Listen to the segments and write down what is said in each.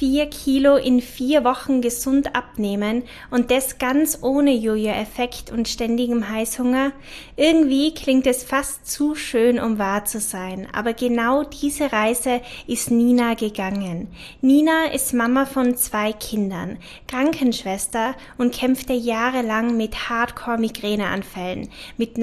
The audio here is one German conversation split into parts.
4 Kilo in 4 Wochen gesund abnehmen und das ganz ohne Jojo-Effekt und ständigem Heißhunger? Irgendwie klingt es fast zu schön, um wahr zu sein, aber genau diese Reise ist Nina gegangen. Nina ist Mama von 2 Kindern, Krankenschwester und kämpfte jahrelang mit Hardcore-Migräneanfällen, mit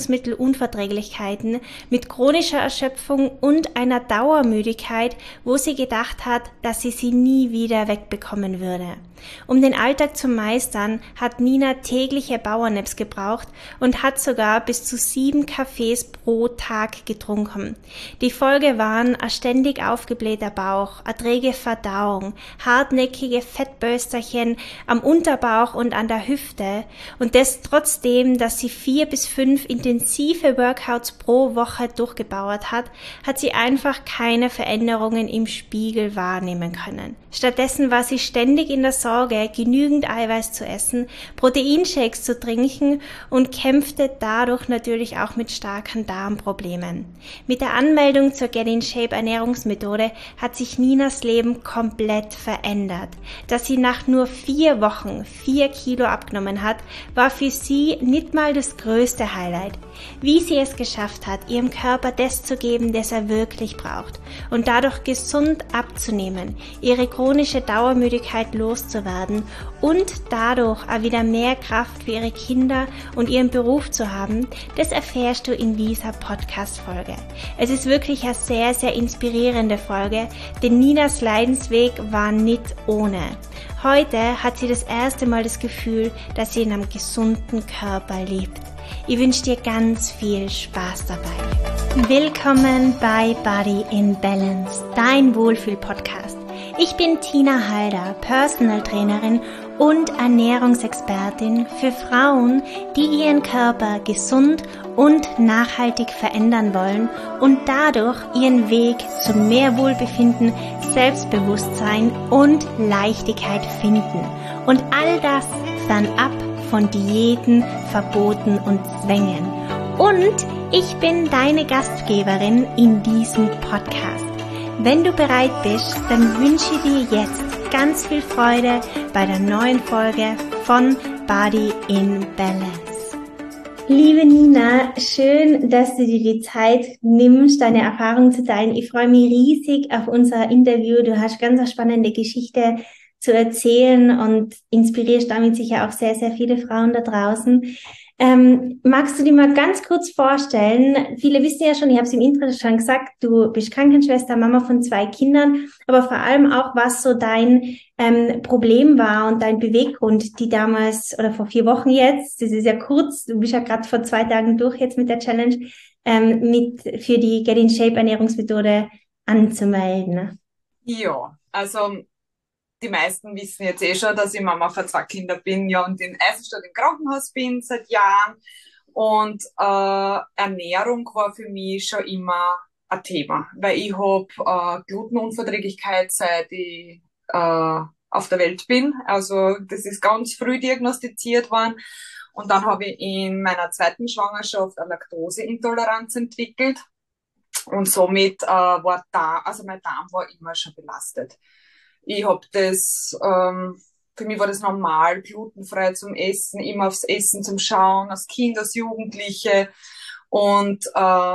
Nahrungsmittelunverträglichkeiten, mit chronischer Erschöpfung und einer Dauermüdigkeit, wo sie gedacht hat, dass sie nie wieder wegbekommen würde. Um den Alltag zu meistern, hat Nina tägliche Powernaps gebraucht und hat sogar bis zu 7 Kaffees pro Tag getrunken. Die Folge waren ein ständig aufgeblähter Bauch, eine träge Verdauung, hartnäckige Fettbösterchen am Unterbauch und an der Hüfte und das trotzdem, dass sie 4 bis 5 intensive Workouts pro Woche durchgebauert hat, hat sie einfach keine Veränderungen im Spiegel wahrnehmen können. Stattdessen war sie ständig in der Sorge, genügend Eiweiß zu essen, Proteinshakes zu trinken und kämpfte dadurch natürlich auch mit starken Darmproblemen. Mit der Anmeldung zur Get in Shape Ernährungsmethode hat sich Ninas Leben komplett verändert. Dass sie nach nur 4 Wochen 4 Kilo abgenommen hat, war für sie nicht mal das größte Highlight. Wie sie es geschafft hat, ihrem Körper das zu geben, das er wirklich braucht und dadurch gesund abzunehmen, ihre chronische Dauermüdigkeit loszuwerden und dadurch auch wieder mehr Kraft für ihre Kinder und ihren Beruf zu haben, das erfährst du in dieser Podcast-Folge. Es ist wirklich eine sehr, sehr inspirierende Folge, denn Ninas Leidensweg war nicht ohne. Heute hat sie das erste Mal das Gefühl, dass sie in einem gesunden Körper lebt. Ich wünsche dir ganz viel Spaß dabei. Willkommen bei Body in Balance, dein Wohlfühl-Podcast. Ich bin Tina Halder, Personal Trainerin und Ernährungsexpertin für Frauen, die ihren Körper gesund und nachhaltig verändern wollen und dadurch ihren Weg zu mehr Wohlbefinden, Selbstbewusstsein und Leichtigkeit finden. Und all das fernab von Diäten, Verboten und Zwängen. Und ich bin deine Gastgeberin in diesem Podcast. Wenn du bereit bist, dann wünsche ich dir jetzt ganz viel Freude bei der neuen Folge von Body in Balance. Liebe Nina, schön, dass du dir die Zeit nimmst, deine Erfahrungen zu teilen. Ich freue mich riesig auf unser Interview. Du hast ganz eine spannende Geschichte zu erzählen und inspirierst damit sicher auch sehr, sehr viele Frauen da draußen. Magst du dir mal ganz kurz vorstellen, viele wissen ja schon, ich habe es im Intro schon gesagt, du bist Krankenschwester, Mama von 2 Kindern, aber vor allem auch, was so dein Problem war und dein Beweggrund, die damals, oder vor 4 Wochen jetzt, das ist ja kurz, du bist ja gerade vor 2 Tagen durch jetzt mit der Challenge, für die Get in Shape Ernährungsmethode anzumelden. Ja, also die meisten wissen jetzt eh schon, dass ich Mama von 2 Kindern bin, ja, und in Eisenstadt im Krankenhaus bin seit Jahren. Und Ernährung war für mich schon immer ein Thema, weil ich habe Glutenunverträglichkeit, seit ich auf der Welt bin. Also das ist ganz früh diagnostiziert worden. Und dann habe ich in meiner 2. Schwangerschaft eine Laktoseintoleranz entwickelt. Und somit also mein Darm war immer schon belastet. Ich habe für mich war das normal, glutenfrei zum Essen, immer aufs Essen zum Schauen, als Kind, als Jugendliche. Und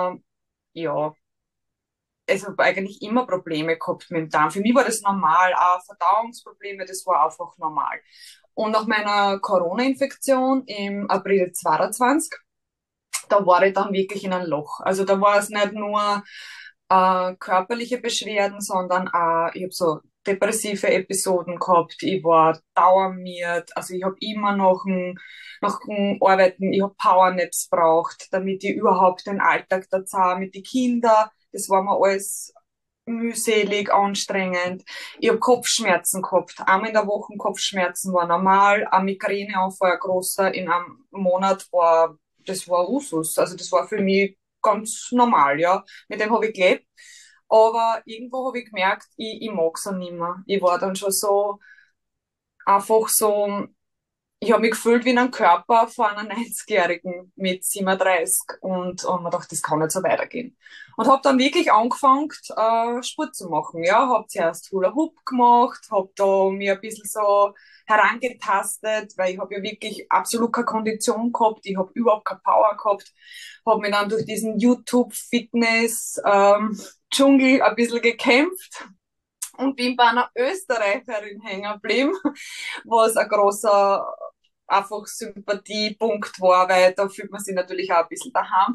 ja, ich habe eigentlich immer Probleme gehabt mit dem Darm. Für mich war das normal, auch Verdauungsprobleme, das war einfach normal. Und nach meiner Corona-Infektion im April 2022, da war ich dann wirklich in ein Loch. Also da war es nicht nur körperliche Beschwerden, sondern auch, ich habe so depressive Episoden gehabt, ich war dauermiert, also ich habe immer nach dem Arbeiten, ich habe Powernaps braucht, damit ich überhaupt den Alltag da zahle mit den Kindern, das war mir alles mühselig, anstrengend. Ich habe Kopfschmerzen gehabt, einmal in der Woche Kopfschmerzen war normal, ein Migräneanfall, ein großer in einem Monat das war Usus, also das war für mich ganz normal, ja. Mit dem habe ich gelebt. Aber irgendwo habe ich gemerkt, ich mag es auch nicht mehr. Ich war dann schon so, einfach so, ich habe mich gefühlt wie in einem Körper von einer 90-Jährigen mit 37 und mir gedacht, das kann nicht so weitergehen. Und habe dann wirklich angefangen, Sport zu machen. Ja, habe zuerst Hula Hoop gemacht, habe da mir ein bisschen so herangetastet, weil ich habe ja wirklich absolut keine Kondition gehabt, ich habe überhaupt keine Power gehabt, habe mich dann durch diesen YouTube-Fitness-Dschungel ein bisschen gekämpft und bin bei einer Österreicherin hängen geblieben, was ein großer einfach Sympathiepunkt war, weil da fühlt man sich natürlich auch ein bisschen daheim.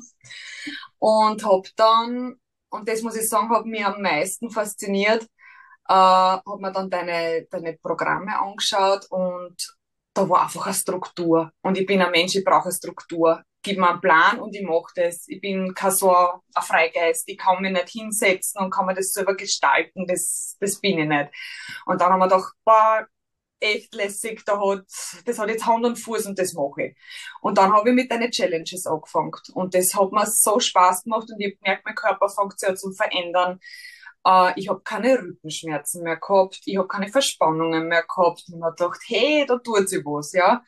Und hab dann, und das muss ich sagen, hat mich am meisten fasziniert, hab mir dann deine Programme angeschaut und da war einfach eine Struktur. Und ich bin ein Mensch, ich brauche eine Struktur. Gib mir einen Plan und ich mache das. Ich bin kein so ein Freigeist. Ich kann mich nicht hinsetzen und kann mir das selber gestalten. Das bin ich nicht. Und dann haben wir gedacht, boah, echt lässig, das hat jetzt Hand und Fuß und das mache ich. Und dann habe ich mit deinen Challenges angefangen. Und das hat mir so Spaß gemacht und ich habe gemerkt, mein Körper fängt sich an zu verändern. Ich habe keine Rückenschmerzen mehr gehabt, ich habe keine Verspannungen mehr gehabt. Und ich habe gedacht, hey, da tut sich was, ja.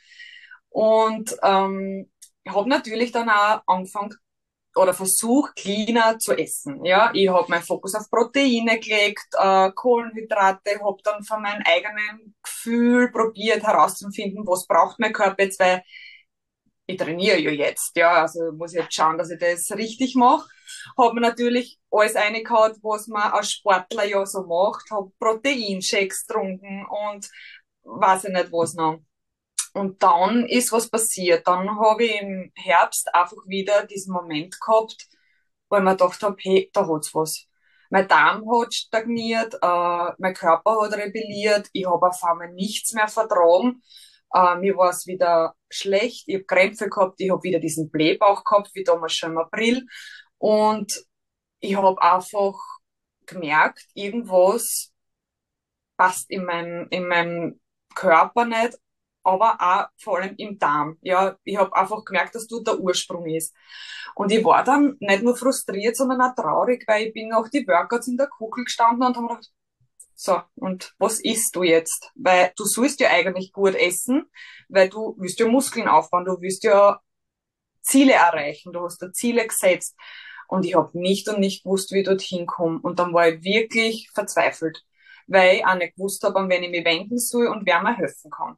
Und ich habe natürlich dann auch angefangen, oder versuche cleaner zu essen. Ja, ich habe meinen Fokus auf Proteine gelegt, Kohlenhydrate, habe dann von meinem eigenen Gefühl probiert herauszufinden, was braucht mein Körper jetzt, weil ich trainiere ja jetzt, ja, also muss ich jetzt schauen, dass ich das richtig mache. Habe mir natürlich alles reingehauen, was man als Sportler ja so macht, habe Proteinshakes getrunken und weiß ich nicht was noch. Und dann ist was passiert. Dann habe ich im Herbst einfach wieder diesen Moment gehabt, wo ich mir gedacht habe, hey, da hat's was. Mein Darm hat stagniert, mein Körper hat rebelliert, ich habe auf einmal nichts mehr vertragen. Mir war es wieder schlecht, ich habe Krämpfe gehabt, ich habe wieder diesen Blähbauch gehabt, wie damals schon im April. Und ich habe einfach gemerkt, irgendwas passt in meinem Körper nicht, aber auch vor allem im Darm. Ja, ich habe einfach gemerkt, dass dort der Ursprung ist. Und ich war dann nicht nur frustriert, sondern auch traurig, weil ich bin nach die Workouts in der Kugel gestanden und habe gedacht, so, und was isst du jetzt? Weil du sollst ja eigentlich gut essen, weil du willst ja Muskeln aufbauen, du willst ja Ziele erreichen, du hast da Ziele gesetzt. Und ich habe nicht und nicht gewusst, wie ich dorthin komme. Und dann war ich wirklich verzweifelt, weil ich auch nicht gewusst habe, an wen ich mich wenden soll und wer mir helfen kann.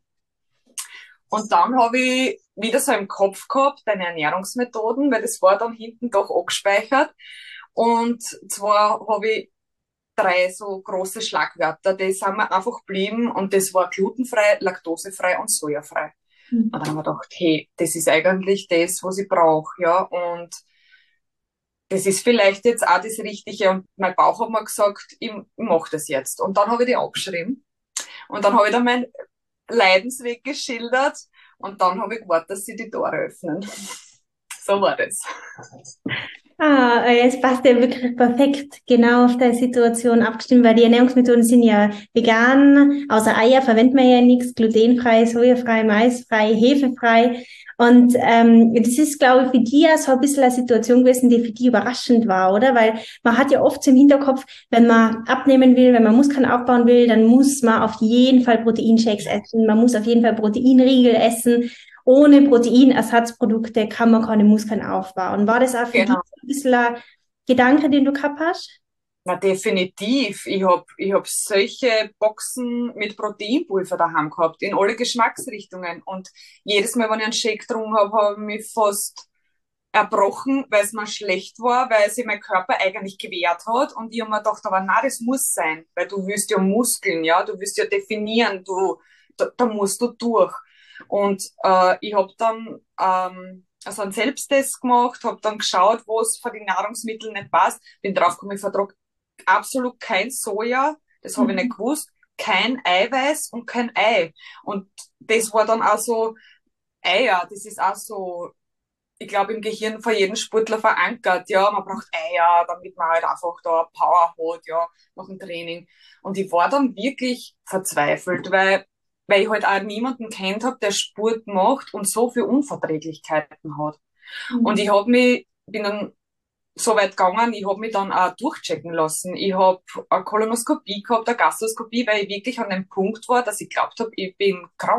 Und dann habe ich wieder so im Kopf gehabt, deine Ernährungsmethoden, weil das war dann hinten doch abgespeichert. Und zwar habe ich drei so große Schlagwörter, die sind mir einfach geblieben und das war glutenfrei, laktosefrei und sojafrei. Und dann haben wir gedacht, hey, das ist eigentlich das, was ich brauche, ja, und das ist vielleicht jetzt auch das Richtige. Und mein Bauch hat mir gesagt, ich mache das jetzt. Und dann habe ich die abgeschrieben. Und dann habe ich da meinen Leidensweg geschildert. Und dann habe ich gewartet, dass sie die Tore öffnen. So war das. Ah, es passt ja wirklich perfekt genau auf deine Situation abgestimmt, weil die Ernährungsmethoden sind ja vegan, außer Eier verwenden wir ja nichts, glutenfrei, sojafrei, maisfrei, hefefrei. Und das ist, glaube ich, für die ja so ein bisschen eine Situation gewesen, die für die überraschend war, oder? Weil man hat ja oft so im Hinterkopf, wenn man abnehmen will, wenn man Muskeln aufbauen will, dann muss man auf jeden Fall Proteinshakes essen, man muss auf jeden Fall Proteinriegel essen. Ohne Proteinersatzprodukte kann man keine Muskeln aufbauen. War das auch für dich Genau. ein bisschen ein Gedanke, den du gehabt hast? Na, definitiv. Ich hab solche Boxen mit Proteinpulver daheim gehabt, in alle Geschmacksrichtungen. Und jedes Mal, wenn ich einen Shake getrunken habe, habe ich mich fast erbrochen, weil es mir schlecht war, weil sich mein Körper eigentlich gewehrt hat. Und ich habe mir gedacht, aber na, das muss sein, weil du willst ja Muskeln, ja, du willst ja definieren, da musst du durch. Und ich habe dann also einen Selbsttest gemacht, habe dann geschaut, was von den Nahrungsmitteln nicht passt. Bin draufgekommen, ich vertrage absolut kein Soja, das habe ich nicht gewusst, kein Eiweiß und kein Ei. Und das war dann auch so, Eier, das ist auch so, ich glaube, im Gehirn von jedem Sportler verankert. Ja, man braucht Eier, damit man halt einfach da Power hat, ja, nach dem Training. Und ich war dann wirklich verzweifelt, weil ich halt auch niemanden kennt habe, der Sport macht und so viel Unverträglichkeiten hat. Und bin dann so weit gegangen, ich habe mich dann auch durchchecken lassen. Ich habe eine Kolonoskopie gehabt, eine Gastroskopie, weil ich wirklich an dem Punkt war, dass ich glaubt habe, ich bin krank.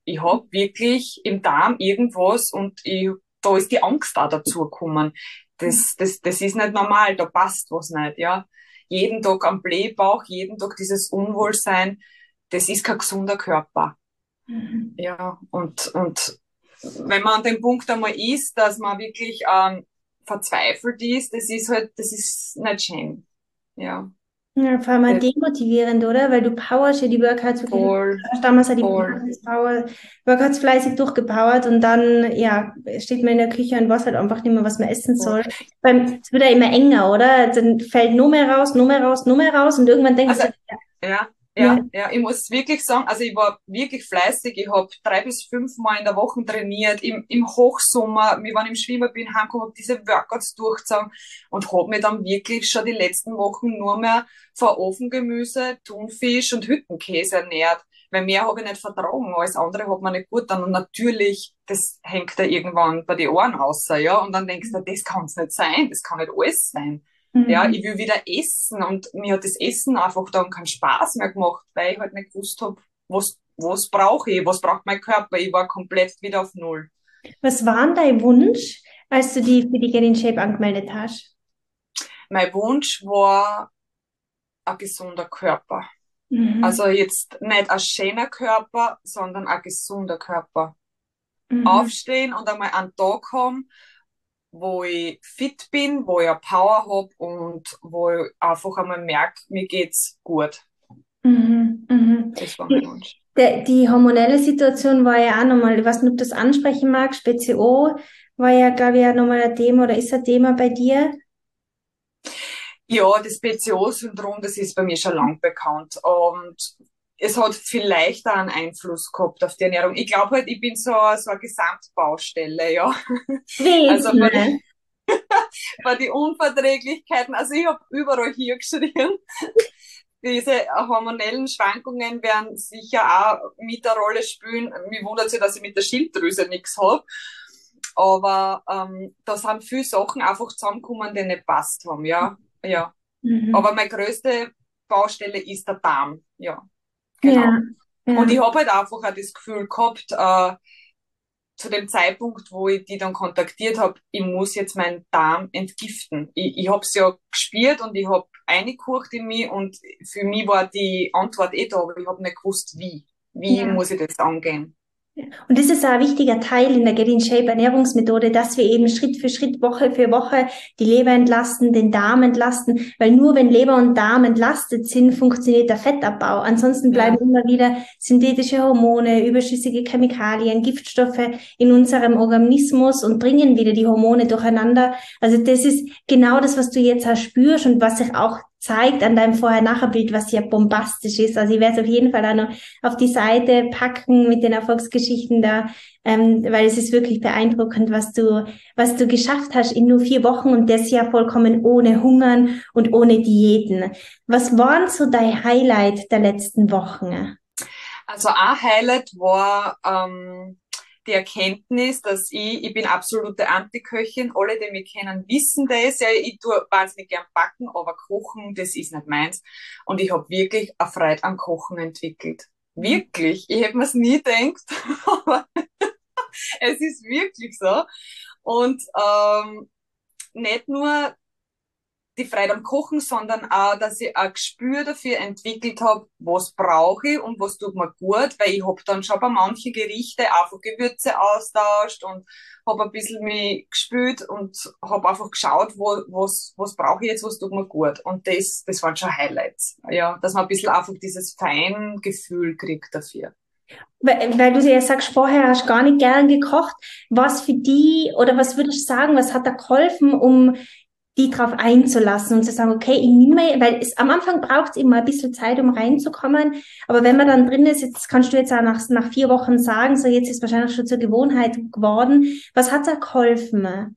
ich hab wirklich im Darm irgendwas und da ist die Angst auch dazu gekommen. Das ist nicht normal, da passt was nicht, ja. Jeden Tag am Blähbauch, jeden Tag dieses Unwohlsein, das ist kein gesunder Körper. Mhm. Ja, und wenn man an dem Punkt einmal ist, dass man wirklich verzweifelt ist, das ist nicht schön. Ja, Ja, vor allem auch das demotivierend, oder? Weil du powerst ja die Workouts wirklich, voll, hast damals ja die voll. Workouts fleißig durchgepowert und dann, ja, steht man in der Küche und weiß halt einfach nicht mehr, was man essen voll. soll. Es wird ja immer enger, oder? Dann fällt nur mehr raus, nur mehr raus, nur mehr raus und irgendwann denkst Also du, ja, ja, ich muss wirklich sagen, also ich war wirklich fleißig. Ich habe 3 bis 5 Mal in der Woche trainiert, im Hochsommer. Wir waren im Schwimmen, bin heimgekommen, habe diese Workouts durchgezogen und habe mich dann wirklich schon die letzten Wochen nur mehr von Ofengemüse, Thunfisch und Hüttenkäse ernährt. Weil mehr habe ich nicht vertragen, alles andere hat man nicht gut dann. Und natürlich, das hängt da irgendwann bei den Ohren raus, ja. Und dann denkst du, das kann es nicht sein, das kann nicht alles sein. Ja, mhm. ich will wieder essen und mir hat das Essen einfach dann keinen Spaß mehr gemacht, weil ich halt nicht gewusst habe, was brauche ich, was braucht mein Körper. Ich war komplett wieder auf Null. Was war denn dein Wunsch, als du die für die Get in Shape angemeldet hast? Mein Wunsch war ein gesunder Körper. Mhm. Also jetzt nicht ein schöner Körper, sondern ein gesunder Körper. Mhm. Aufstehen und einmal einen Tag haben, wo ich fit bin, wo ich eine Power habe und wo ich einfach einmal merke, mir geht's gut. Mhm. Mhm. Das war mein Die, Wunsch. die hormonelle Situation war ja auch nochmal, ich weiß nicht, ob du das ansprechen magst, PCO war ja, glaube ich, ja nochmal ein Thema oder ist ein Thema bei dir. Ja, das PCO-Syndrom, das ist bei mir schon lang bekannt. Und es hat vielleicht auch einen Einfluss gehabt auf die Ernährung. Ich glaube halt, ich bin so eine Gesamtbaustelle, ja. Also Gewesen, ne? bei die Unverträglichkeiten, also ich habe überall hier geschrien. Diese hormonellen Schwankungen werden sicher auch mit der Rolle spielen. Mir wundert sich, dass ich mit der Schilddrüse nichts habe. Aber da sind viele Sachen einfach zusammengekommen, die nicht passt haben, ja. Ja. Mhm. Aber meine größte Baustelle ist der Darm. Ja, genau. Ja, Und ja. ich habe halt einfach auch das Gefühl gehabt, zu dem Zeitpunkt, wo ich die dann kontaktiert habe, ich muss jetzt meinen Darm entgiften. Ich habe es ja gespürt und ich habe eingekocht in mich und für mich war die Antwort eh da, aber ich habe nicht gewusst, wie. Wie Ja. muss ich das angehen? Und das ist auch ein wichtiger Teil in der Get in Shape Ernährungsmethode, dass wir eben Schritt für Schritt, Woche für Woche die Leber entlasten, den Darm entlasten, weil nur wenn Leber und Darm entlastet sind, funktioniert der Fettabbau. Ansonsten bleiben Ja, immer wieder synthetische Hormone, überschüssige Chemikalien, Giftstoffe in unserem Organismus und bringen wieder die Hormone durcheinander. Also das ist genau das, was du jetzt auch spürst und was sich auch zeigt an deinem Vorher-Nachher-Bild, was ja bombastisch ist. Also ich werde es auf jeden Fall auch noch auf die Seite packen mit den Erfolgsgeschichten da, weil es ist wirklich beeindruckend, was du geschafft hast in nur 4 Wochen und das ja vollkommen ohne Hungern und ohne Diäten. Was waren so dein Highlight der letzten Wochen? also ein Highlight war die Erkenntnis, dass ich bin absolute Antiköchin. Alle, die mich kennen, wissen das. Ja, ich tue wahnsinnig gern backen, aber kochen, das ist nicht meins. Und ich habe wirklich eine Freude am Kochen entwickelt. Wirklich. Ich hätte mir's nie gedacht, aber es ist wirklich so. Und nicht nur die Freude am Kochen, sondern auch, dass ich ein Gespür dafür entwickelt habe, was brauche ich und was tut mir gut, weil ich hab dann schon bei manchen Gerichte einfach Gewürze austauscht und habe ein bisschen mich gespült und habe einfach geschaut, was brauche ich jetzt, was tut mir gut. Und das waren schon Highlights. Ja, dass man ein bisschen einfach dieses Feingefühl kriegt dafür. Weil du ja sagst, vorher hast du gar nicht gern gekocht. Was für die, oder was würdest du sagen, was hat da geholfen, um die drauf einzulassen und zu sagen, okay, ich nehme, weil es am Anfang braucht es immer ein bisschen Zeit, um reinzukommen. Aber wenn man dann drin ist, jetzt kannst du jetzt auch nach 4 Wochen sagen, so jetzt ist wahrscheinlich schon zur Gewohnheit geworden. Was hat da geholfen?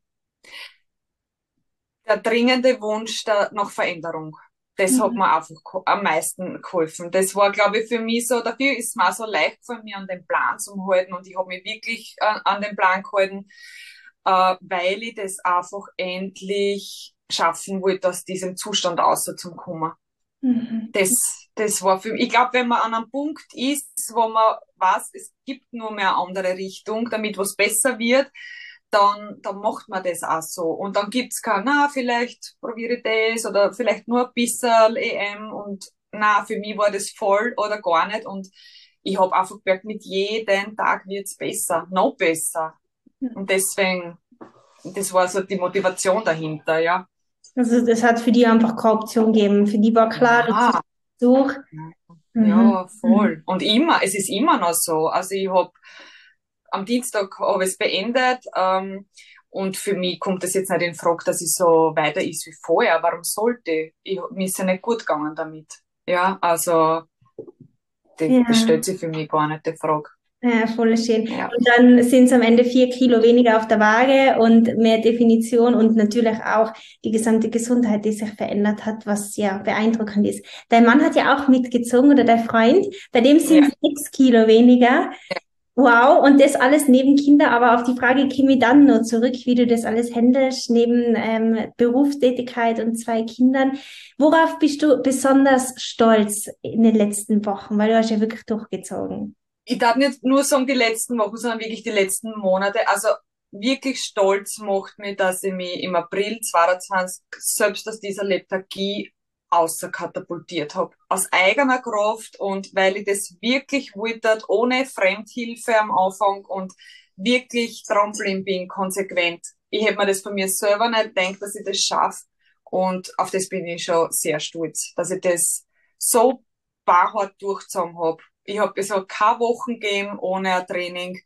Der dringende Wunsch nach Veränderung. Das hat Mhm. mir einfach am meisten geholfen. Das war, glaube ich, für mich so, dafür ist es mir auch so leicht von mir an den Plan zu halten und ich habe mich wirklich an den Plan gehalten, weil ich das einfach endlich schaffen wollte, aus diesem Zustand außer zum kommen. Mhm. Das, das war für mich, ich glaube, wenn man an einem Punkt ist, wo man weiß, es gibt nur mehr eine andere Richtung, damit was besser wird, dann macht man das auch so. Und dann gibt's kein, na, vielleicht probiere ich das oder vielleicht nur ein bisschen EM und na, für mich war das voll oder gar nicht. Und ich habe einfach gemerkt, mit jedem Tag wird's besser, noch besser. Und deswegen, das war so die Motivation dahinter, ja. Also das hat für die einfach keine Option gegeben. Für die war klar, du ziehst Ja, durch. Mhm. ja, Mhm. voll. Und immer, es ist immer noch so. Also ich habe am Dienstag habe ich es beendet, und für mich kommt das jetzt nicht in Frage, dass ich so weiter ist wie vorher. Warum sollte ich? Mir ist ja nicht gut gegangen damit. Ja, also das Ja. stellt sich für mich gar nicht die Frage. Ja, voll schön. Ja. Und dann sind es am Ende 4 Kilo weniger auf der Waage und mehr Definition und natürlich auch die gesamte Gesundheit, die sich verändert hat, was ja beeindruckend ist. Dein Mann hat ja auch mitgezogen oder dein Freund, bei dem sind Ja. es 6 Kilo weniger. Wow, und das alles neben Kinder, aber auf die Frage käme ich dann nur zurück, wie du das alles handelst, neben Berufstätigkeit und 2 Kindern. Worauf bist du besonders stolz in den letzten Wochen? Weil du hast ja wirklich durchgezogen. Ich darf nicht nur sagen die letzten Wochen, sondern wirklich die letzten Monate. Also wirklich stolz macht mich, dass ich mich im April 2022 selbst aus dieser Lethargie außerkatapultiert habe. Aus eigener Kraft und weil ich das wirklich wollte, ohne Fremdhilfe am Anfang und wirklich dranbleiben bin, konsequent. Ich hätte mir das von mir selber nicht gedacht, dass ich das schaffe. Und auf das bin ich schon sehr stolz, dass ich das so hart durchgezogen habe. Es hat keine Wochen gegeben ohne ein Training.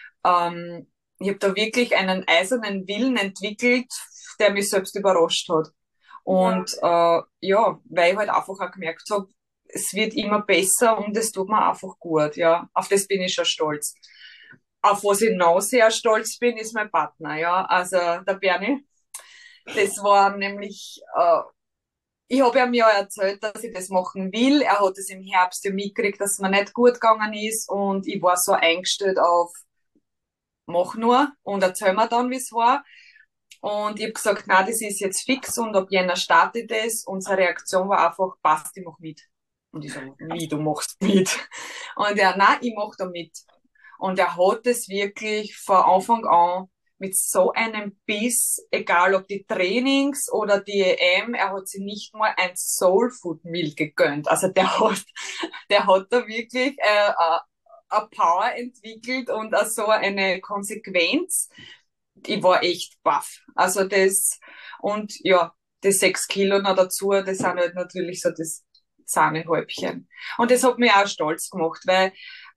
Ich habe da wirklich einen eisernen Willen entwickelt, der mich selbst überrascht hat. Und ja, weil ich halt einfach auch gemerkt habe, es wird immer besser und es tut mir einfach gut. Ja, auf das bin ich schon stolz. Auf was ich noch sehr stolz bin, ist mein Partner. Ja, also der Bernie. Das war nämlich ich habe ihm ja erzählt, dass ich das machen will. Er hat es im Herbst ja mitgekriegt, dass es mir nicht gut gegangen ist und ich war so eingestellt auf mach nur und erzähl mir dann, wie es war. Und ich habe gesagt, na, das ist jetzt fix und ab Jänner startet es. Und seine Reaktion war einfach, passt, ich mach mit. Und ich so, wie, du machst mit? Und er, nein, ich mach da mit. Und er hat es wirklich von Anfang an mit so einem Biss, egal ob die Trainings oder die EM, er hat sich nicht mal ein Soul Food Meal gegönnt. Also der hat da wirklich eine Power entwickelt und auch so eine Konsequenz. Ich war echt baff. Also das, und ja, die 6 Kilo noch dazu, das sind halt natürlich so das Sahnehäubchen. Und das hat mich auch stolz gemacht, weil,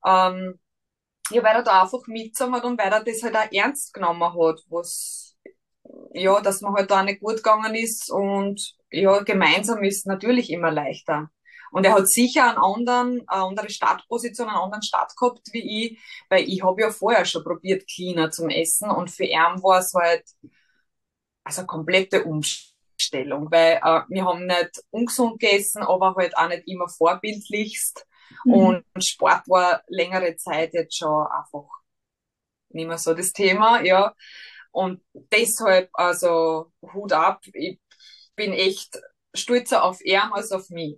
ja, weil er da einfach mitgezogen hat und weil er das halt auch ernst genommen hat, was, ja, dass man halt da nicht gut gegangen ist und ja, gemeinsam ist natürlich immer leichter. Und er hat sicher eine andere Startposition, einen anderen Start gehabt wie ich, weil ich habe ja vorher schon probiert, cleaner zum Essen und für ihn war es halt also komplette Umstellung, weil wir haben nicht ungesund gegessen, aber halt auch nicht immer vorbildlichst Mhm. und Sport war längere Zeit jetzt schon einfach nicht mehr so das Thema, ja. Und deshalb, also Hut ab, ich bin echt stolzer auf ihn als auf mich.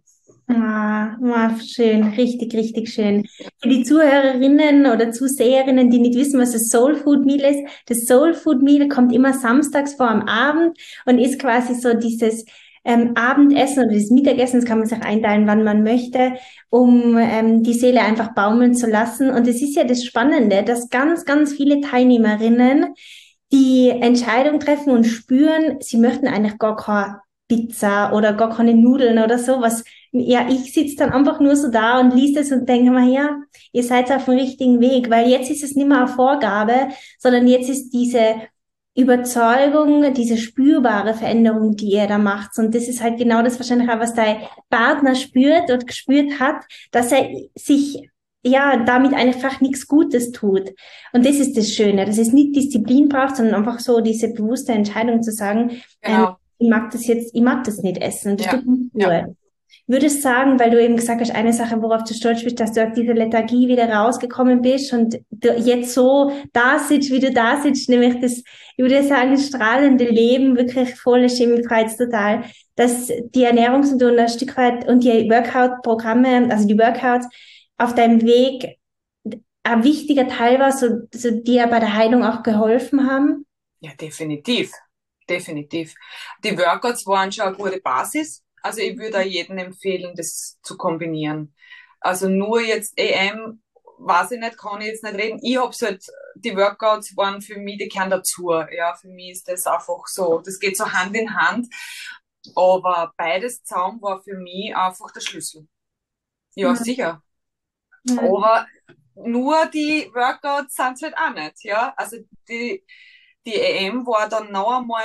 Schön, richtig, richtig schön. Für die Zuhörerinnen oder Zuseherinnen, die nicht wissen, was das Soul Food Meal ist, das Soul Food Meal kommt immer samstags vor am Abend und ist quasi so dieses Abendessen oder das Mittagessen, das kann man sich einteilen, wann man möchte, um die Seele einfach baumeln zu lassen. Und es ist ja das Spannende, dass ganz, ganz viele Teilnehmerinnen die Entscheidung treffen und spüren, sie möchten eigentlich gar keine Pizza oder gar keine Nudeln oder so, was ja, ich sitze dann einfach nur so da und liest es und denke mir, ja, ihr seid auf dem richtigen Weg, weil jetzt ist es nicht mehr eine Vorgabe, sondern jetzt ist diese Überzeugung, diese spürbare Veränderung, die ihr da macht. Und das ist halt genau das wahrscheinlich auch, was dein Partner spürt und gespürt hat, dass er sich ja damit einfach nichts Gutes tut. Und das ist das Schöne, dass es nicht Disziplin braucht, sondern einfach so diese bewusste Entscheidung zu sagen, Genau, ich mag das jetzt, ich mag das nicht essen. Und das ja, tut mir ja, gut. Würdest sagen, weil du eben gesagt hast, eine Sache, worauf du stolz bist, dass du aus dieser Lethargie wieder rausgekommen bist und du jetzt so da sitzt, wie du da sitzt, nämlich das, ich würde sagen, strahlende Leben, wirklich volle Chemiefreiheit total, dass die Ernährungsmethoden ein Stück weit und die Workout-Programme, also die Workouts auf deinem Weg ein wichtiger Teil war, so dir bei der Heilung auch geholfen haben? Ja, definitiv. Definitiv. Die Workouts waren schon eine gute Basis. Also ich würde auch jedem empfehlen, das zu kombinieren. Also nur jetzt EM, weiß ich nicht, kann ich jetzt nicht reden. Ich hab's halt, die Workouts waren für mich, die gehören dazu. Ja, für mich ist das einfach so, das geht so Hand in Hand. Aber beides zusammen war für mich einfach der Schlüssel. Ja, Mhm. sicher. Mhm. Aber nur die Workouts sind's halt auch nicht, ja. Also die EM war dann noch einmal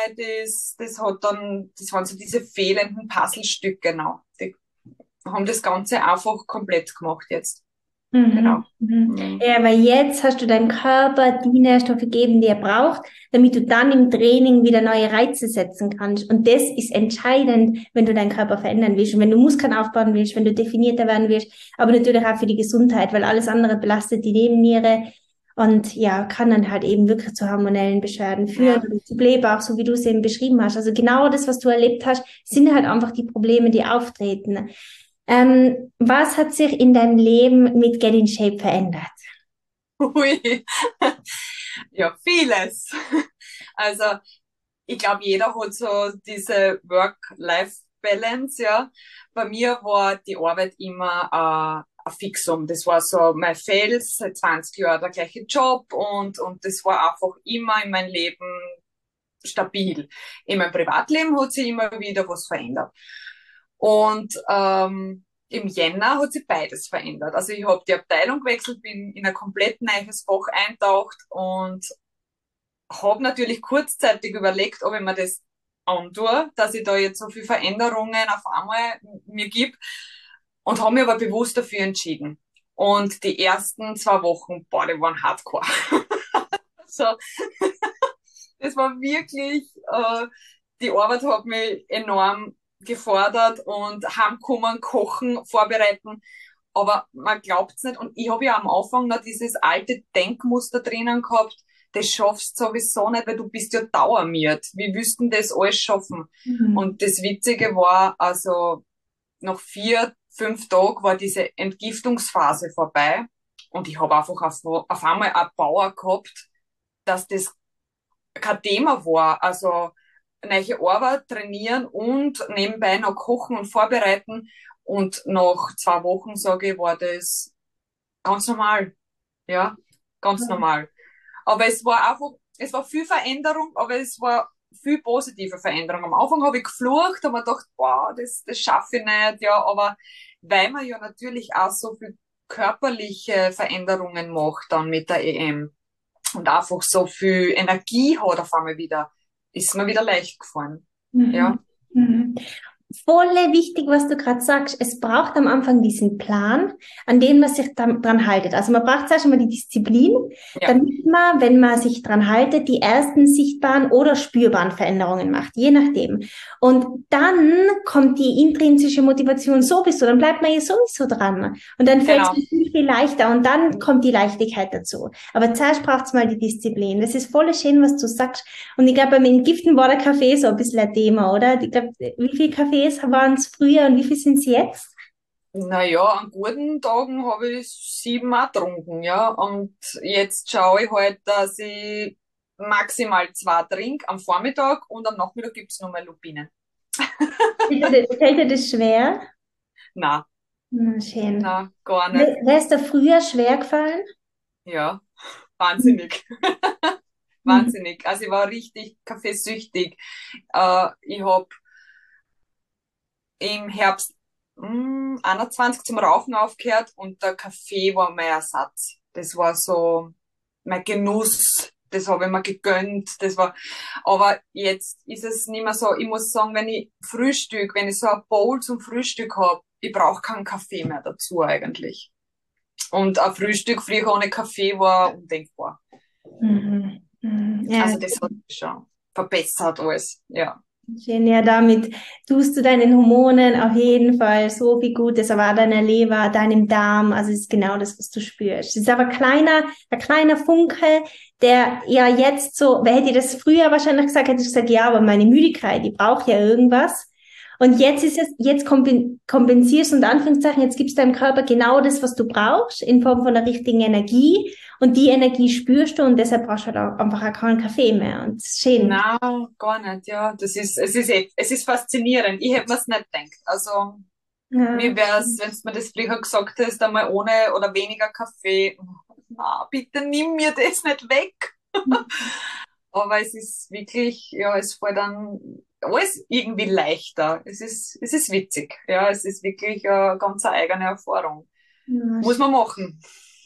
das waren so diese fehlenden Puzzlestücke, genau. Die haben das Ganze einfach komplett gemacht jetzt. Genau. Mhm. Mhm. Mhm. Ja, weil jetzt hast du deinem Körper die Nährstoffe gegeben, die er braucht, damit du dann im Training wieder neue Reize setzen kannst. Und das ist entscheidend, wenn du deinen Körper verändern willst und wenn du Muskeln aufbauen willst, wenn du definierter werden willst, aber natürlich auch für die Gesundheit, weil alles andere belastet die Nebenniere und ja, kann dann halt eben wirklich zu hormonellen Beschwerden führen, Ja. oder zu Blähbauch, so wie du es eben beschrieben hast. Also genau das, was du erlebt hast, sind halt einfach die Probleme, die auftreten. Was hat sich in deinem Leben mit Get in Shape verändert? Ui. Ja, vieles. Also, ich glaube, jeder hat so diese Work-Life-Balance, ja. Bei mir war die Arbeit immer ein Fixum. Das war so mein Fels, seit 20 Jahren der gleiche Job und das war einfach immer in meinem Leben stabil. In meinem Privatleben hat sich immer wieder was verändert. Und im Jänner hat sich beides verändert. Also ich habe die Abteilung gewechselt, bin in ein komplett neues Fach eintaucht und habe natürlich kurzzeitig überlegt, ob ich mir das antue, dass ich da jetzt so viele Veränderungen auf einmal mir gebe und habe mich aber bewusst dafür entschieden. Und die ersten 2 Wochen, boah, die waren hardcore. So, das war wirklich, die Arbeit hat mich enorm gefordert und heimkommen, kochen, vorbereiten. Aber man glaubt's nicht. Und ich habe ja am Anfang noch dieses alte Denkmuster drinnen gehabt, das schaffst du sowieso nicht, weil du bist ja dauermiert. Wie willst du denn das alles schaffen? Mhm. Und das Witzige war, also nach 4, 5 Tagen war diese Entgiftungsphase vorbei. Und ich habe einfach auf einmal eine Power gehabt, dass das kein Thema war. Also neue Arbeit, trainieren und nebenbei noch kochen und vorbereiten. Und nach 2 Wochen, sage ich, war das ganz normal. Ja, ganz normal. Aber es war einfach, es war viel Veränderung, aber es war viel positive Veränderung. Am Anfang habe ich geflucht und mir gedacht, boah, das schaffe ich nicht. Ja, aber weil man ja natürlich auch so viel körperliche Veränderungen macht dann mit der EM und einfach so viel Energie hat auf einmal wieder, ist mir wieder leicht gefallen. Ja, Mhm. Mhm. Volle wichtig, was du gerade sagst. Es braucht am Anfang diesen Plan, an den man sich dann dran haltet. Also man braucht zuerst einmal die Disziplin, ja, damit man, wenn man sich dran haltet, die ersten sichtbaren oder spürbaren Veränderungen macht, je nachdem. Und dann kommt die intrinsische Motivation sowieso, dann bleibt man ja sowieso dran. Und dann fällt es genau. viel, viel leichter und dann kommt die Leichtigkeit dazu. Aber zuerst braucht es mal die Disziplin. Das ist voll schön, was du sagst. Und ich glaube, beim Entgiften war der Kaffee so ein bisschen ein Thema, oder? Ich glaube, wie viele Kaffees waren es früher und wie viel sind es jetzt? Naja, an guten Tagen habe ich 7 auch getrunken, ja. Und jetzt schaue ich halt, dass ich maximal 2 trinke am Vormittag und am Nachmittag gibt's nur mal Lupinen. Fällt dir das schwer? Na, Schön. na, gar nicht. Wäre es dir früher schwer gefallen? Ja, wahnsinnig. Mhm. Wahnsinnig. Also ich war richtig kaffeesüchtig. Ich habe im Herbst 21 zum Rauchen aufgehört und der Kaffee war mein Ersatz. Das war so mein Genuss. Das habe ich mir gegönnt. Das war, aber jetzt ist es nicht mehr so. Ich muss sagen, wenn ich Frühstück, wenn ich so ein Bowl zum Frühstück habe, ich brauche keinen Kaffee mehr dazu eigentlich. Und ein Frühstück früher ohne Kaffee war undenkbar. Mhm. Mhm. Ja, Also das hat sich schon verbessert alles. Ja. Schön, ja, damit tust du deinen Hormonen auf jeden Fall so viel Gutes, aber auch deiner Leber, deinem Darm, also es ist genau das, was du spürst. Es ist aber ein kleiner Funke, der ja jetzt so, wer hätte das früher wahrscheinlich gesagt, hätte ich gesagt, ja, aber meine Müdigkeit, die braucht ja irgendwas. Und jetzt ist es, jetzt kompensierst du unter Anführungszeichen, jetzt gibst deinem Körper genau das, was du brauchst, in Form von der richtigen Energie. Und die Energie spürst du und deshalb brauchst du halt auch einfach auch keinen Kaffee mehr. Und das ist schön. Na, gar nicht, ja. Es ist faszinierend. Ich hätte mir's nicht gedacht. Also, Ja. wie wär's, wenn du mir das früher gesagt hättest, einmal ohne oder weniger Kaffee? Na, bitte nimm mir das nicht weg. Aber es ist wirklich, ja, es fällt dann alles irgendwie leichter. Es ist witzig. Ja, es ist wirklich eine ganz eigene Erfahrung. Ja, Muss man machen.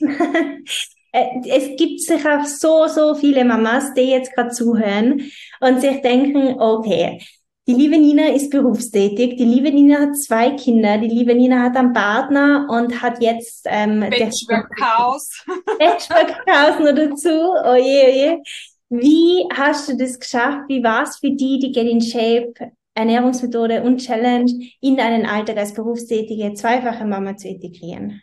Es gibt sicher so, so viele Mamas, die jetzt gerade zuhören und sich denken, okay, die liebe Nina ist berufstätig, die liebe Nina hat zwei Kinder, die liebe Nina hat einen Partner und hat jetzt das Patchwork-Chaos. Patchwork-Haus noch dazu. Oje, oje. Wie hast du das geschafft? Wie war es für die Get in Shape Ernährungsmethode und Challenge in deinen Alltag als berufstätige zweifache Mama zu integrieren?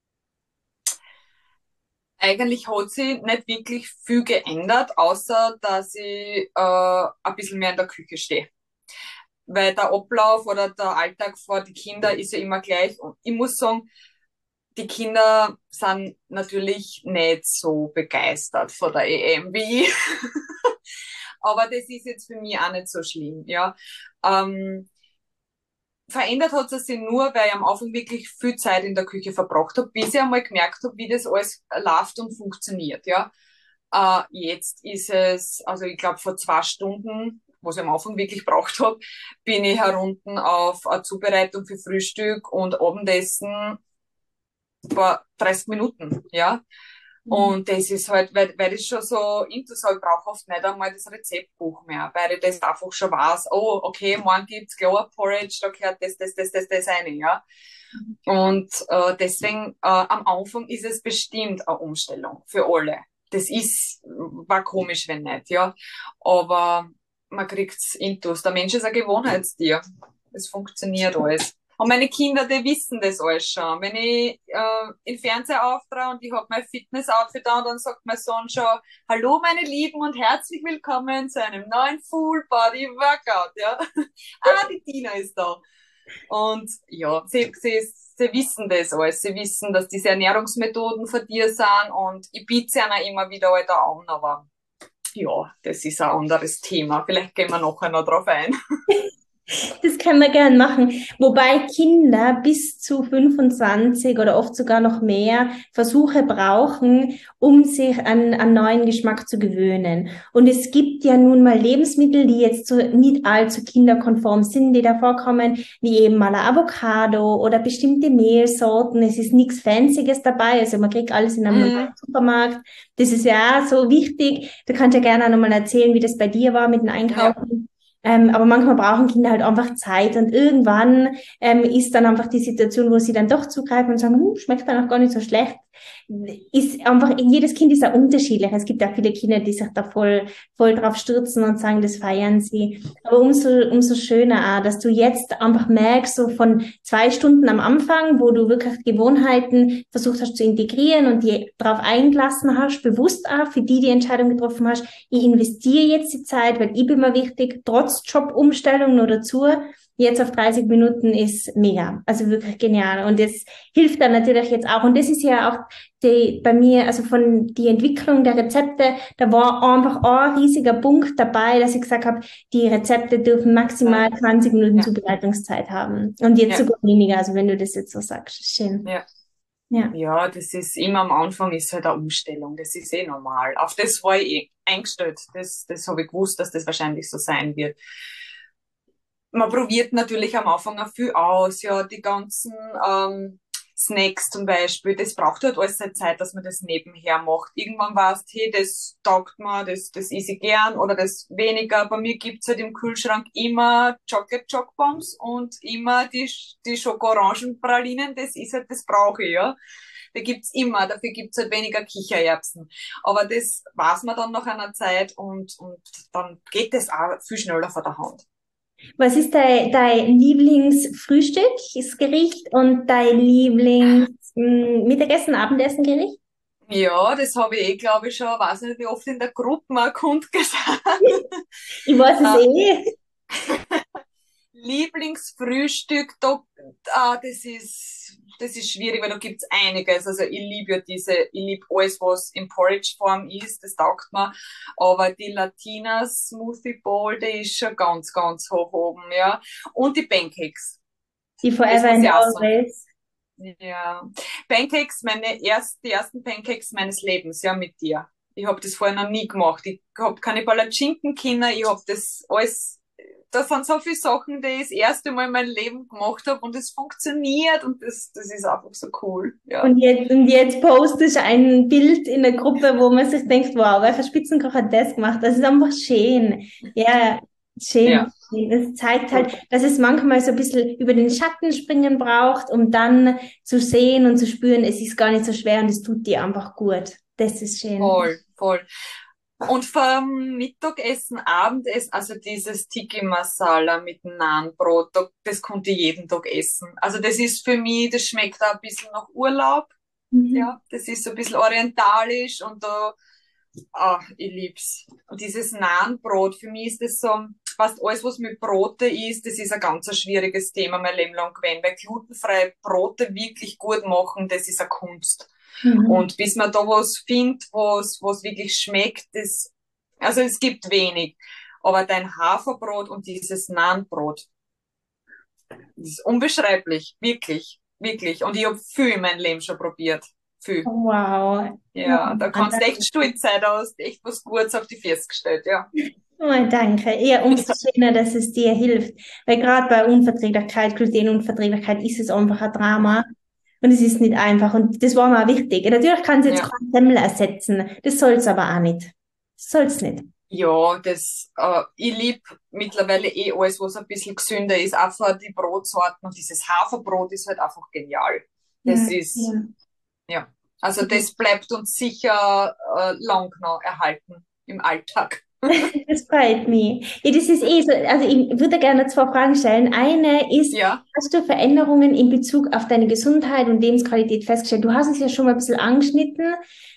Eigentlich hat sich nicht wirklich viel geändert, außer dass ich ein bisschen mehr in der Küche stehe. Weil der Ablauf oder der Alltag vor die Kinder ist ja immer gleich. Und ich muss sagen, die Kinder sind natürlich nicht so begeistert von der EM wie ich. Aber das ist jetzt für mich auch nicht so schlimm, ja. Ähm, Verändert hat es sich nur, weil ich am Anfang wirklich viel Zeit in der Küche verbracht habe, bis ich einmal gemerkt habe, wie das alles läuft und funktioniert, ja. Jetzt ist es, also ich glaube vor 2 Stunden, was ich am Anfang wirklich braucht habe, bin ich herunten auf eine Zubereitung für Frühstück und Abendessen vor 30 Minuten, ja. Und das ist halt, weil ich schon so intus halt brauche oft nicht einmal das Rezeptbuch mehr, weil ich das einfach schon weiß, oh, okay, morgen gibt's Glower Porridge, da gehört das rein, ja. Und deswegen, am Anfang ist es bestimmt eine Umstellung für alle. War komisch, wenn nicht, ja. Aber man kriegt's intus. Der Mensch ist ein Gewohnheitstier. Es funktioniert alles. Und meine Kinder, die wissen das alles schon. Wenn ich im Fernseher auftrage und ich habe mein Fitness-Outfit an, dann sagt mein Sohn schon, hallo meine Lieben und herzlich willkommen zu einem neuen Full-Body-Workout. Ja? Die Tina ist da. Und ja, sie wissen das alles. Sie wissen, dass diese Ernährungsmethoden von dir sind und ich biete sie ihnen immer wieder halt an, aber ja, das ist ein anderes Thema. Vielleicht gehen wir nachher noch drauf ein. Das können wir gern machen. Wobei Kinder bis zu 25 oder oft sogar noch mehr Versuche brauchen, um sich an einen neuen Geschmack zu gewöhnen. Und es gibt ja nun mal Lebensmittel, die jetzt so nicht allzu kinderkonform sind, die da vorkommen, wie eben mal ein Avocado oder bestimmte Mehlsorten. Es ist nichts Fancyes dabei. Also man kriegt alles in einem normalen Mm, Supermarkt. Das ist ja auch so wichtig. Du kannst ja gerne auch nochmal erzählen, wie das bei dir war mit dem ja, Einkaufen. Aber manchmal brauchen Kinder halt einfach Zeit und irgendwann ist dann einfach die Situation, wo sie dann doch zugreifen und sagen, schmeckt dann auch gar nicht so schlecht. Ist einfach, jedes Kind ist ja unterschiedlich. Es gibt auch viele Kinder, die sich da voll drauf stürzen und sagen, das feiern sie. Aber umso schöner auch, dass du jetzt einfach merkst, so von 2 Stunden am Anfang, wo du wirklich Gewohnheiten versucht hast zu integrieren und die drauf eingelassen hast, bewusst auch für die Entscheidung getroffen hast, ich investiere jetzt die Zeit, weil ich bin mir wichtig, trotz Jobumstellung nur dazu. Jetzt auf 30 Minuten ist mega, also wirklich genial. Und das hilft dann natürlich jetzt auch. Und das ist ja auch bei mir, also von die Entwicklung der Rezepte, da war einfach ein riesiger Punkt dabei, dass ich gesagt habe, die Rezepte dürfen maximal 20 Minuten ja, Zubereitungszeit haben. Und jetzt ja, sogar weniger, also wenn du das jetzt so sagst. Schön. ja. Ja. Ja, das ist immer am Anfang ist halt eine Umstellung. Das ist eh normal. Auf das war ich eingestellt. Das habe ich gewusst, dass das wahrscheinlich so sein wird. Man probiert natürlich am Anfang auch viel aus, ja, die ganzen Snacks zum Beispiel, das braucht halt alles seine Zeit, dass man das nebenher macht. Irgendwann weißt, hey, das taugt mir, das esse ich gern oder das weniger. Bei mir gibt's halt im Kühlschrank immer Chocolate Choc Bombs und immer die Schoko-Orangen-Pralinen, das ist halt, das brauche ich, ja. Da gibt's immer, dafür gibt's halt weniger Kichererbsen. Aber das weiß man dann nach einer Zeit und dann geht das auch viel schneller von der Hand. Was ist dein Lieblingsfrühstücksgericht und dein Lieblings-Mittagessen, Abendessengericht? Ja, das habe ich glaube ich, schon, weiß nicht, wie oft in der Gruppe mal kundgetan. Ich weiß es Äh, eh. Lieblingsfrühstück, das ist schwierig, weil da gibt's einiges. Also ich liebe ja ich liebe alles, was in Porridge-Form ist, das taugt mir. Aber die Latina Smoothie Bowl, die ist schon ganz, ganz hoch oben, ja. Und die Pancakes, Die das Forever muss and ich auch sagen. Always. Ja. Pancakes, die ersten Pancakes meines Lebens, ja, mit dir. Ich habe das vorher noch nie gemacht. Ich habe keine Palatschinken können, ich habe das alles, da sind so viele Sachen, die ich das erste Mal in meinem Leben gemacht habe und es funktioniert und das ist einfach so cool, ja. Und jetzt postest du ein Bild in der Gruppe, wo man sich denkt, wow, welcher Spitzenkoch hat das gemacht? Das ist einfach schön. Ja, schön. Ja, Das zeigt voll. halt, dass es manchmal so ein bisschen über den Schatten springen braucht, um dann zu sehen und zu spüren, es ist gar nicht so schwer und es tut dir einfach gut. Das ist schön. Voll, voll. Und vom Mittagessen, Abendessen, also dieses Tikka Masala mit Naanbrot, das konnte ich jeden Tag essen. Also das ist für mich, das schmeckt auch ein bisschen nach Urlaub. Mhm. Ja, das ist so ein bisschen orientalisch und da, ich lieb's. Und dieses Nahenbrot, für mich ist das so, fast alles, was mit Brote ist, das ist ein ganz schwieriges Thema mein Leben lang gewesen, weil glutenfreie Brote wirklich gut machen, das ist eine Kunst. Mhm. Und bis man da was findet, was wirklich schmeckt, also es gibt wenig. Aber dein Haferbrot und dieses Nahenbrot, das ist unbeschreiblich, wirklich, wirklich. Und ich habe viel in meinem Leben schon probiert. Viel. Wow. Ja, da kannst du echt stolz sein, da hast du echt was Gutes auf die Füße gestellt, ja. Oh, danke. Ja, umso schöner, dass es dir hilft. Weil gerade bei Unverträglichkeit, Glutenunverträglichkeit ist es einfach ein Drama. Und es ist nicht einfach. Und das war mir auch wichtig. Natürlich kann es jetzt Ja, kein Semmel ersetzen. Das soll es aber auch nicht. Das soll es nicht. ja, ich lieb mittlerweile eh alles, was ein bisschen gesünder ist. Einfach die Brotsorten und dieses Haferbrot ist halt einfach genial. Das Ja, ist, ja. ja, also das bleibt uns sicher lang noch erhalten im Alltag. Das freut mich. Ja, das ist eh so. Also ich würde gerne zwei Fragen stellen. Eine ist, Ja, hast du Veränderungen in Bezug auf deine Gesundheit und Lebensqualität festgestellt? Du hast es ja schon mal ein bisschen angeschnitten.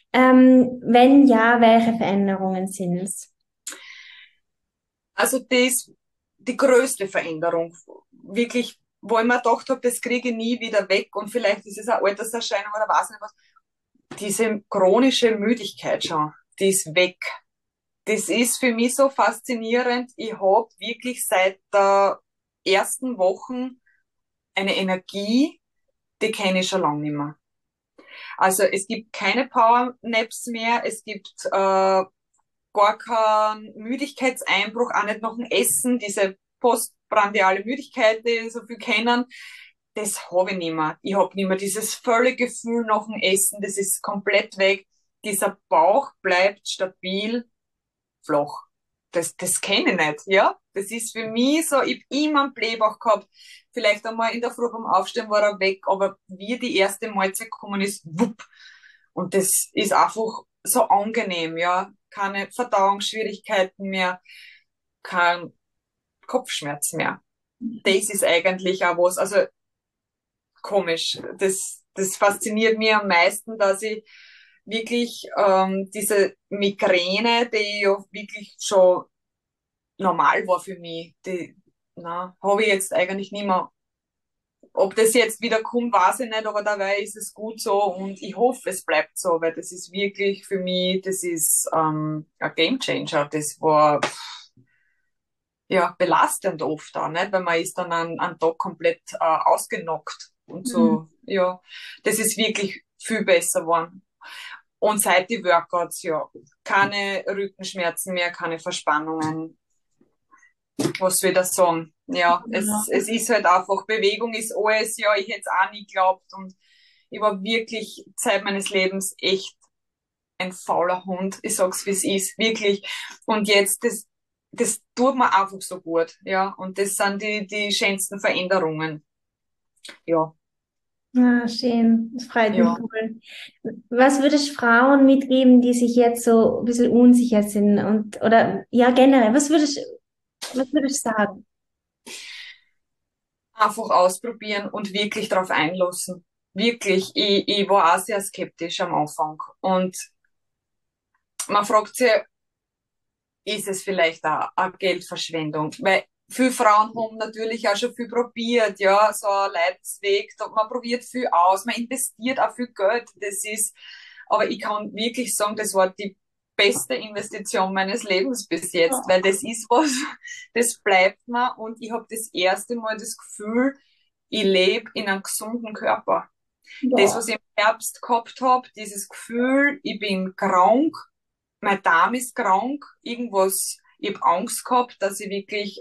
Wenn ja, welche Veränderungen sind es? also das, die größte Veränderung, wirklich, wo ich mir gedacht habe, das kriege ich nie wieder weg und vielleicht ist es eine Alterserscheinung oder was nicht was, diese chronische Müdigkeit schon, die ist weg. Das ist für mich so faszinierend. Ich habe wirklich seit der ersten Woche eine Energie, die kenne ich schon lange nicht mehr. Also es gibt keine Powernaps mehr, es gibt gar keinen Müdigkeitseinbruch, auch nicht nach dem Essen, diese postprandiale Müdigkeit, die so viel kennen. Das habe ich nicht mehr. Ich habe nicht mehr dieses volle Gefühl nach dem Essen, das ist komplett weg. Dieser Bauch bleibt stabil flach. Das kenne ich nicht, ja. Das ist für mich so, ich hab immer einen Blähbauch gehabt. Vielleicht einmal in der Früh beim Aufstehen war er weg, aber wie die erste Mahlzeit gekommen ist, wupp. Und das ist einfach so angenehm, ja. Keine Verdauungsschwierigkeiten mehr, kein Kopfschmerz mehr. Das ist eigentlich auch was, also komisch. Das fasziniert mich am meisten, dass ich wirklich diese Migräne, die ja wirklich schon normal war für mich, die habe ich jetzt eigentlich nicht mehr. Ob das jetzt wieder kommt, weiß ich nicht, aber dabei ist es gut so und ich hoffe, es bleibt so, weil das ist wirklich für mich, das ist ein Gamechanger. Das war ja belastend oft auch, nicht? Weil man ist dann an Tag komplett ausgenockt und Mhm. so, ja, das ist wirklich viel besser geworden. Und seit die Workouts, ja, keine Rückenschmerzen mehr, keine Verspannungen, was will das sagen? Ja, es ist halt einfach, Bewegung ist alles, ja, ich hätte es auch nie geglaubt und ich war wirklich Zeit meines Lebens echt ein fauler Hund. Ich sag's, wie es ist, wirklich. Und jetzt, das tut mir einfach so gut, ja. Und das sind die schönsten Veränderungen. Ja, Ah, schön. Das freut mich ja. voll. Was würdest du Frauen mitgeben, die sich jetzt so ein bisschen unsicher sind oder ja, generell, was würdest du sagen? einfach ausprobieren und wirklich drauf einlassen. Wirklich, ich war auch sehr skeptisch am Anfang. Und man fragt sich, ist es vielleicht auch eine Geldverschwendung? Weil viele Frauen haben natürlich auch schon viel probiert, ja, so ein Leidensweg. Man probiert viel aus, man investiert auch viel Geld. Aber ich kann wirklich sagen, das war die beste Investition meines Lebens bis jetzt, weil das ist was, das bleibt mir und ich habe das erste Mal das Gefühl, ich lebe in einem gesunden Körper. Das, Boah. was ich im Herbst gehabt habe, dieses Gefühl, ich bin krank, mein Darm ist krank, irgendwas, ich habe Angst gehabt, dass ich wirklich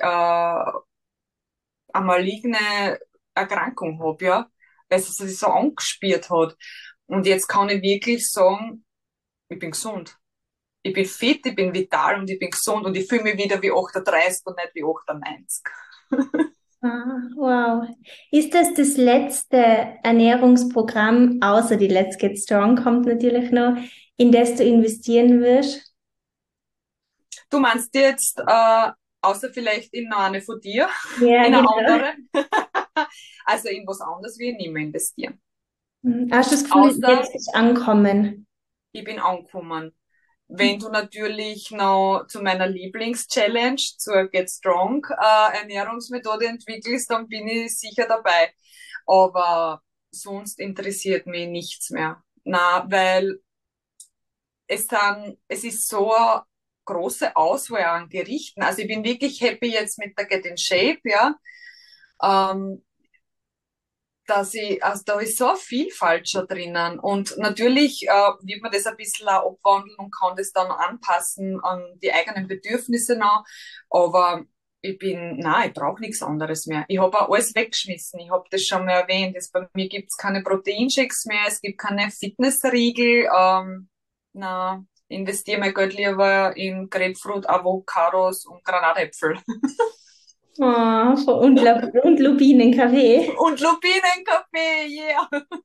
eine maligne Erkrankung habe, ja, weil es sich so angespielt hat. Und jetzt kann ich wirklich sagen, ich bin gesund. Ich bin fit, ich bin vital und ich bin gesund und ich fühle mich wieder wie 38 und nicht wie 98. Ah, wow. Ist das das letzte Ernährungsprogramm, außer die Let's Get Strong kommt natürlich noch, in das du investieren wirst? Du meinst jetzt, außer vielleicht in eine von dir, Ja, in eine genau. andere, also in was anderes will ich nicht mehr investieren. Hast du das Gefühl, Außer jetzt bist du angekommen? ich bin angekommen. Wenn du natürlich noch zu meiner Lieblings-Challenge, zur Get Strong Ernährungsmethode entwickelst, dann bin ich sicher dabei. Aber sonst interessiert mich nichts mehr. Na, weil es ist so eine große Auswahl an Gerichten. Also ich bin wirklich happy jetzt mit der Get in Shape, ja. Ähm, also da ist so eine Vielfalt schon drinnen. Und natürlich wird man das ein bisschen auch abwandeln und kann das dann anpassen an die eigenen Bedürfnisse noch. Aber nein, ich brauche nichts anderes mehr. Ich habe auch alles weggeschmissen. Ich habe das schon mal erwähnt. Bei mir gibt es keine Proteinshakes mehr, es gibt keine Fitnessriegel. Na, investiere mein Geld lieber in Grapefruit, Avocados und Granatäpfel. Oh, und Lupinenkaffee. Und Lupinenkaffee, yeah!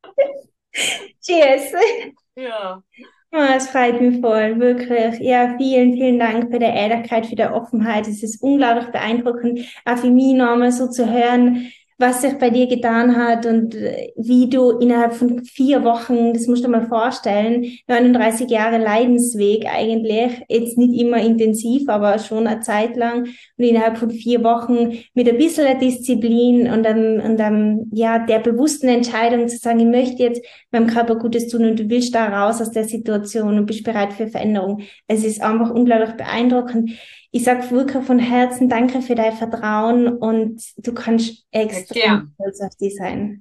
Cheers. Ja. Oh, es freut mich voll, wirklich. Ja, vielen, vielen Dank für die Ehrlichkeit, für die Offenheit. Es ist unglaublich beeindruckend, auch für mich nochmal so zu hören, was sich bei dir getan hat und wie du innerhalb von 4 Wochen, das musst du dir mal vorstellen, 39 Jahre Leidensweg eigentlich, jetzt nicht immer intensiv, aber schon eine Zeit lang und innerhalb von 4 Wochen mit ein bisschen Disziplin und ja, der bewussten Entscheidung zu sagen, ich möchte jetzt meinem Körper Gutes tun und du willst da raus aus der Situation und bist bereit für Veränderung. Es ist einfach unglaublich beeindruckend. Ich sage wirklich von Herzen danke für dein Vertrauen und du kannst Ja, extrem gern. stolz auf dich sein.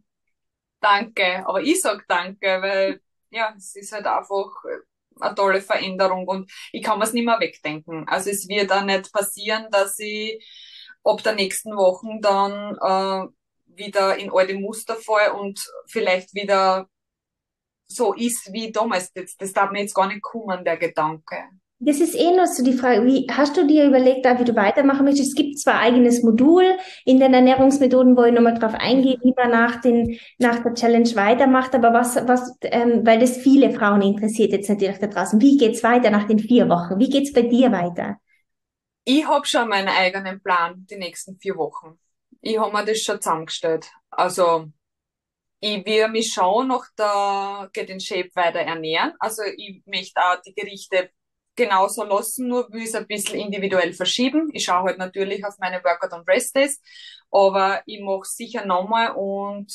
Danke. Aber ich sag danke, weil ja, es ist halt einfach eine tolle Veränderung und ich kann mir's nicht mehr wegdenken. Also es wird auch nicht passieren, dass ich ab der nächsten Wochen dann wieder in alte Muster fall und vielleicht wieder so ist wie damals. Das darf mir jetzt gar nicht kommen, der Gedanke. Das ist eh noch so die Frage, wie hast du dir überlegt, wie du weitermachen möchtest? Es gibt zwar ein eigenes Modul in den Ernährungsmethoden, wo ich nochmal drauf eingehe, wie man nach der Challenge weitermacht, aber weil das viele Frauen interessiert jetzt natürlich da draußen. Wie geht's weiter nach den 4 Wochen? Wie geht's bei dir weiter? Ich habe schon meinen eigenen Plan die nächsten 4 Wochen. Ich habe mir das schon zusammengestellt. Also ich will mich schon nach der Get in Shape weiter ernähren. Also ich möchte auch die Gerichte genauso lassen, nur will ich es ein bisschen individuell verschieben. Ich schaue halt natürlich auf meine Workout- und Rest-Days, aber ich mache sicher nochmal und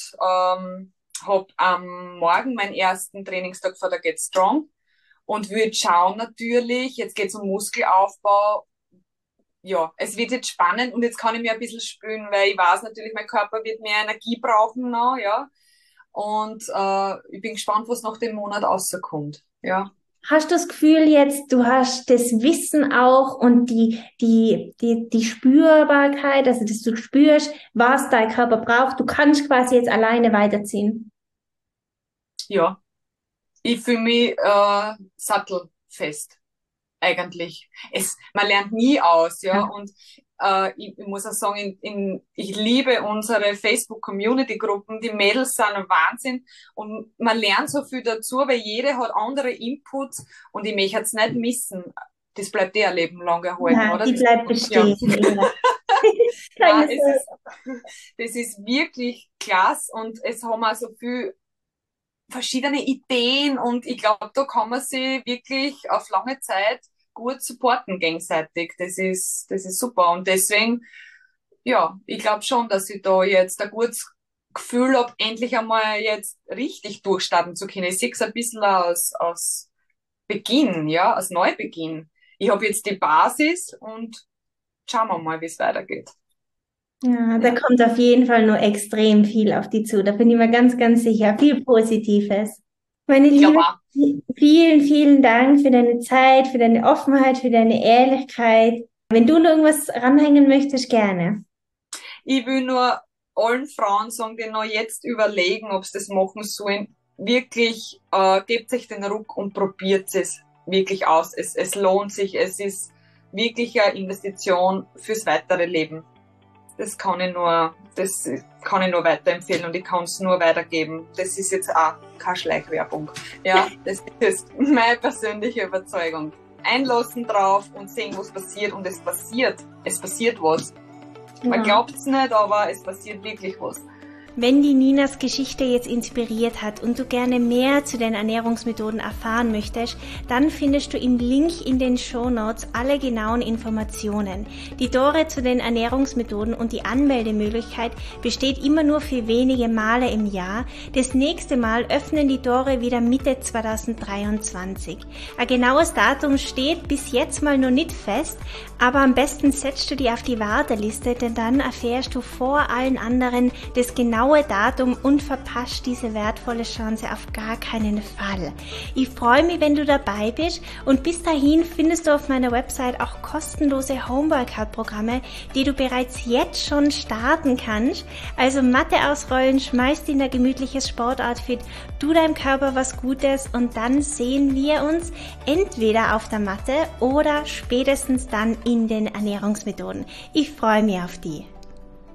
habe am Morgen meinen ersten Trainingstag vor der Get Strong und würde schauen natürlich, jetzt geht es um Muskelaufbau. Ja, es wird jetzt spannend und jetzt kann ich mir ein bisschen spüren, weil ich weiß natürlich, mein Körper wird mehr Energie brauchen noch, ja. Und ich bin gespannt, was nach dem Monat rauskommt. Ja. Hast du das Gefühl jetzt, du hast das Wissen auch und die Spürbarkeit, also dass du spürst, was dein Körper braucht, du kannst quasi jetzt alleine weiterziehen? Ja. Ich fühle mich sattelfest, eigentlich. Man lernt nie aus, ja. Und ich muss auch sagen, ich liebe unsere Facebook-Community-Gruppen. Die Mädels sind ein Wahnsinn und man lernt so viel dazu, weil jede hat andere Inputs und ich möchte es nicht missen. Das bleibt eh ein Leben lang erhalten, Ja, oder? die bleibt Ja. bestehen. Ja. Na, das ist wirklich klasse und es haben auch so viel verschiedene Ideen und ich glaube, da kann man sich wirklich auf lange Zeit gut supporten gegenseitig. Das ist super und deswegen, ja, ich glaube schon, dass ich da jetzt ein gutes Gefühl habe, endlich einmal jetzt richtig durchstarten zu können. Ich sehe es ein bisschen aus Beginn, ja, als Neubeginn. Ich habe jetzt die Basis und schauen wir mal, wie es weitergeht. Ja, da Ja, kommt auf jeden Fall nur extrem viel auf die zu. Da bin ich mir ganz, ganz sicher. Viel Positives. Meine ich glaube Liebe, auch. vielen, vielen Dank für deine Zeit, für deine Offenheit, für deine Ehrlichkeit. Wenn du noch irgendwas ranhängen möchtest, gerne. Ich will nur allen Frauen sagen, die noch jetzt überlegen, ob sie das machen sollen, wirklich gebt euch den Ruck und probiert es wirklich aus. Es lohnt sich, es ist wirklich eine Investition fürs weitere Leben. Das kann ich nur weiterempfehlen und ich kann es nur weitergeben. Das ist jetzt auch keine Schleichwerbung. Ja, das ist meine persönliche Überzeugung. Einlassen drauf und sehen, was passiert und es passiert. Es passiert was. Man Ja. glaubt es nicht, aber es passiert wirklich was. Wenn die Ninas Geschichte jetzt inspiriert hat und du gerne mehr zu den Ernährungsmethoden erfahren möchtest, dann findest du im Link in den Shownotes alle genauen Informationen. Die Tore zu den Ernährungsmethoden und die Anmeldemöglichkeit besteht immer nur für wenige Male im Jahr. Das nächste Mal öffnen die Tore wieder Mitte 2023. Ein genaues Datum steht bis jetzt mal noch nicht fest, aber am besten setzt du die auf die Warteliste, denn dann erfährst du vor allen anderen das genaue Datum und verpasst diese wertvolle Chance auf gar keinen Fall. Ich freue mich, wenn du dabei bist und bis dahin findest du auf meiner Website auch kostenlose Homeworkout-Programme, die du bereits jetzt schon starten kannst. Also Matte ausrollen, schmeiß dir in ein gemütliches Sportoutfit, tu deinem Körper was Gutes und dann sehen wir uns entweder auf der Matte oder spätestens dann in den Ernährungsmethoden. Ich freue mich auf die.